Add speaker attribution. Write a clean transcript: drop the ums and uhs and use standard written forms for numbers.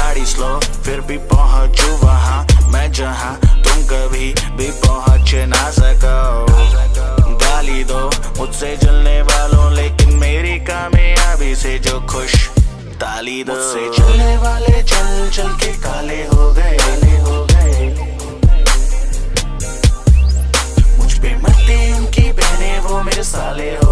Speaker 1: गाड़ी स्लो फिर भी पहुंचूं वहां मैं जहां तुम कभी भी पहुंच ना सको। गाली दो मुझसे जलने वालों लेकिन मेरी कामयाबी से जो खुश ताली दो। मुझसे चलने वाले चल चल के काले हो गए। मुझ पे मरते उनकी बहनें वो मेरे साले हो